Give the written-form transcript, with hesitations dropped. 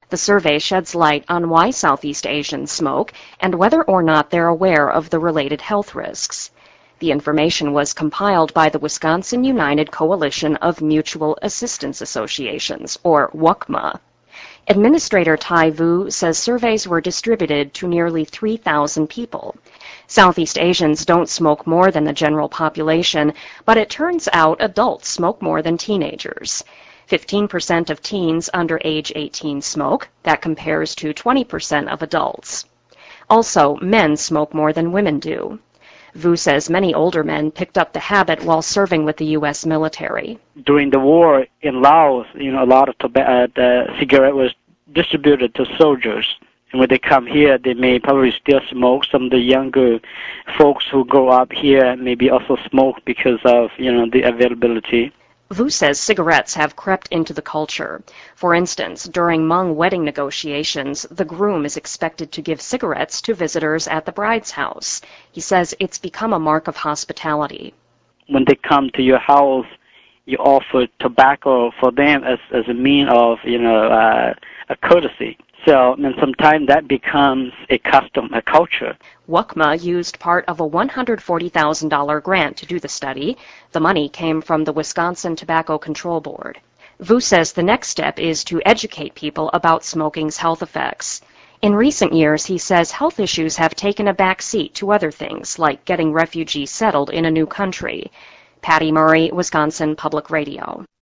The survey sheds light on why Southeast Asians smoke and whether or not they're aware of the related health risks. The information was compiled by the Wisconsin United Coalition of Mutual Assistance Associations, or WUCMA. Administrator Tai Vu says surveys were distributed to nearly 3,000 people. Southeast Asians don't smoke more than the general population, but it turns out adults smoke more than teenagers. 15% of teens under age 18 smoke. That compares to 20% of adults. Also, men smoke more than women do. Vu says many older men picked up the habit while serving with the U.S. military. During the war in Laos, a lot of the cigarette was distributed to soldiers. And when they come here, they may probably still smoke. Some of the younger folks who grow up here maybe also smoke because of, the availability. Vu says cigarettes have crept into the culture. For instance, during Hmong wedding negotiations, the groom is expected to give cigarettes to visitors at the bride's house. He says it's become a mark of hospitality. When they come to your house, you offer tobacco for them as a mean of, a courtesy. So, and sometimes that becomes a custom, a culture. WUCMA used part of a $140,000 grant to do the study. The money came from the Wisconsin Tobacco Control Board. Vu says the next step is to educate people about smoking's health effects. In recent years, he says health issues have taken a back seat to other things, like getting refugees settled in a new country. Patty Murray, Wisconsin Public Radio.